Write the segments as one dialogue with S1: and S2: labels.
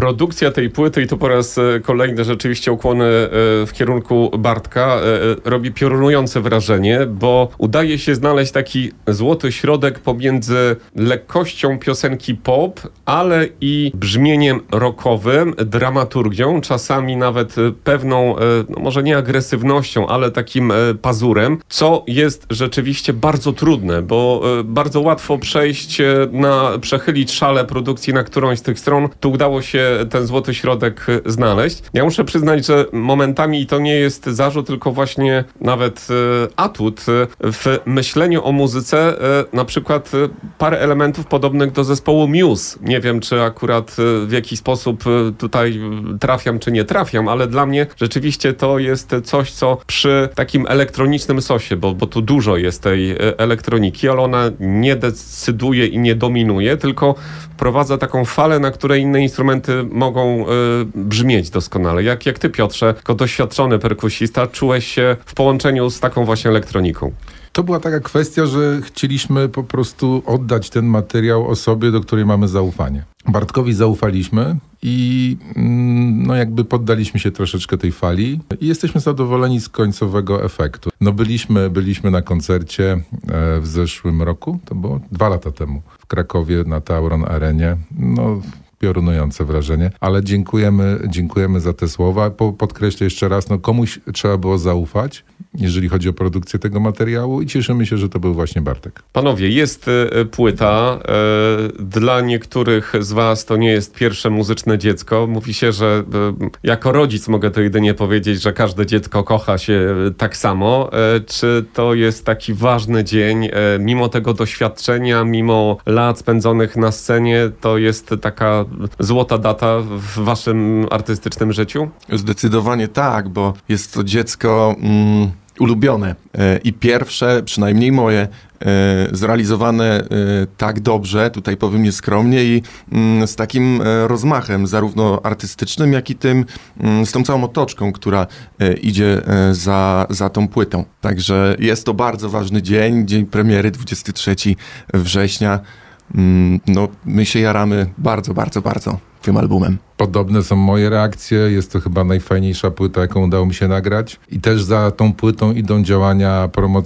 S1: produkcja tej płyty, i tu po raz kolejny rzeczywiście ukłony w kierunku Bartka, robi piorunujące wrażenie, bo udaje się znaleźć taki złoty środek pomiędzy lekkością piosenki pop, ale i brzmieniem rockowym, dramaturgią, czasami nawet pewną, no może nie agresywnością, ale takim pazurem, co jest rzeczywiście bardzo trudne, bo bardzo łatwo przechylić szalę produkcji na którąś z tych stron. Tu udało się ten złoty środek znaleźć. Ja muszę przyznać, że momentami, i to nie jest zarzut, tylko właśnie nawet atut, w myśleniu o muzyce, na przykład parę elementów podobnych do zespołu Muse. Nie wiem, czy akurat w jakiś sposób tutaj trafiam, czy nie trafiam, ale dla mnie rzeczywiście to jest coś, co przy takim elektronicznym sosie, bo tu dużo jest tej elektroniki, ale ona nie decyduje i nie dominuje, tylko wprowadza taką falę, na której inne instrumenty mogą brzmieć doskonale. Jak ty, Piotrze, jako doświadczony perkusista, czułeś się w połączeniu z taką właśnie elektroniką?
S2: To była taka kwestia, że chcieliśmy po prostu oddać ten materiał osobie, do której mamy zaufanie. Bartkowi zaufaliśmy i no jakby poddaliśmy się troszeczkę tej fali i jesteśmy zadowoleni z końcowego efektu. No byliśmy na koncercie w zeszłym roku, to było 2 lata temu, w Krakowie na Tauron Arenie. No piorunujące wrażenie, ale dziękujemy za te słowa. Podkreślę jeszcze raz, no komuś trzeba było zaufać, jeżeli chodzi o produkcję tego materiału, i cieszymy się, że to był właśnie Bartek.
S1: Panowie, jest płyta. Dla niektórych z was to nie jest pierwsze muzyczne dziecko. Mówi się, że jako rodzic mogę to jedynie powiedzieć, że każde dziecko kocha się tak samo. Czy to jest taki ważny dzień, mimo tego doświadczenia, mimo lat spędzonych na scenie, to jest taka złota data w waszym artystycznym życiu?
S3: Zdecydowanie tak, bo jest to dziecko ulubione i pierwsze, przynajmniej moje, zrealizowane tak dobrze, tutaj powiem nieskromnie, i z takim rozmachem, zarówno artystycznym, jak i z tą całą otoczką, która idzie za tą płytą. Także jest to bardzo ważny dzień premiery, 23 września. No, my się jaramy bardzo, bardzo, bardzo tym albumem.
S2: Podobne są moje reakcje. Jest to chyba najfajniejsza płyta, jaką udało mi się nagrać. I też za tą płytą idą działania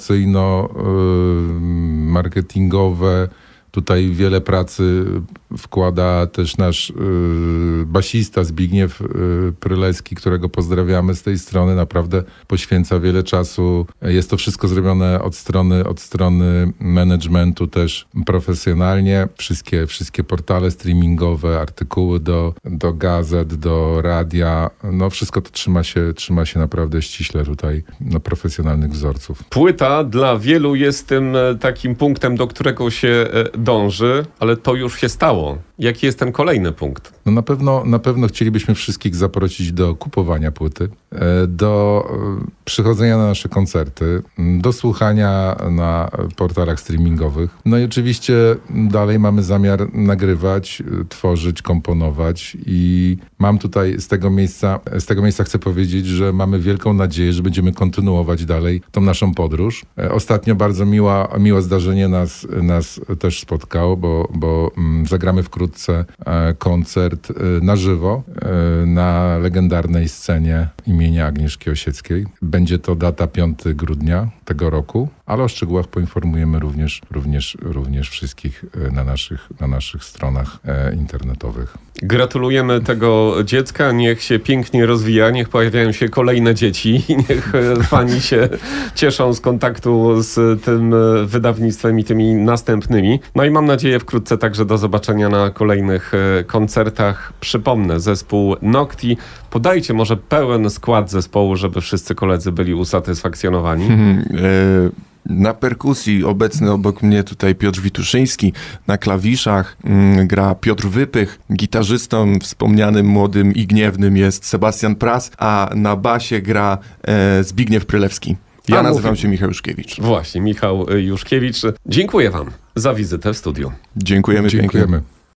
S2: promocyjno-marketingowe. Tutaj wiele pracy wkłada też nasz basista Zbigniew Prylecki, którego pozdrawiamy z tej strony. Naprawdę poświęca wiele czasu. Jest to wszystko zrobione od strony managementu też profesjonalnie. Wszystkie portale streamingowe, artykuły do gazet, do radia. No wszystko to trzyma się naprawdę ściśle tutaj profesjonalnych wzorców.
S1: Płyta dla wielu jest tym takim punktem, do którego się dąży, ale to już się stało. Jaki jest ten kolejny punkt?
S2: No na pewno chcielibyśmy wszystkich zaprosić do kupowania płyty, do przychodzenia na nasze koncerty, do słuchania na portalach streamingowych. No i oczywiście dalej mamy zamiar nagrywać, tworzyć, komponować, i mam tutaj z tego miejsca chcę powiedzieć, że mamy wielką nadzieję, że będziemy kontynuować dalej tą naszą podróż. Ostatnio bardzo miłe zdarzenie nas też spotkało, bo zagramy wkrótce koncert na żywo na legendarnej scenie imienia Agnieszki Osieckiej. Będzie to data 5 grudnia tego roku, ale o szczegółach poinformujemy również wszystkich na naszych stronach internetowych.
S1: Gratulujemy tego dziecka, niech się pięknie rozwija, niech pojawiają się kolejne dzieci i niech fani się cieszą z kontaktu z tym wydawnictwem i tymi następnymi. No i mam nadzieję wkrótce także do zobaczenia na kolejnych koncertach. Przypomnę, zespół Nocti. Podajcie może pełen skład zespołu, żeby wszyscy koledzy byli usatysfakcjonowani.
S3: Na perkusji obecny obok mnie tutaj Piotr Wituszyński, na klawiszach gra Piotr Wypych, gitarzystą wspomnianym młodym i gniewnym jest Sebastian Pras, a na basie gra Zbigniew Prylewski. Ja nazywam się Michał Juszkiewicz.
S1: Właśnie, Michał Juszkiewicz. Dziękuję wam za wizytę w studiu.
S3: Dziękujemy.
S2: Dziękujemy.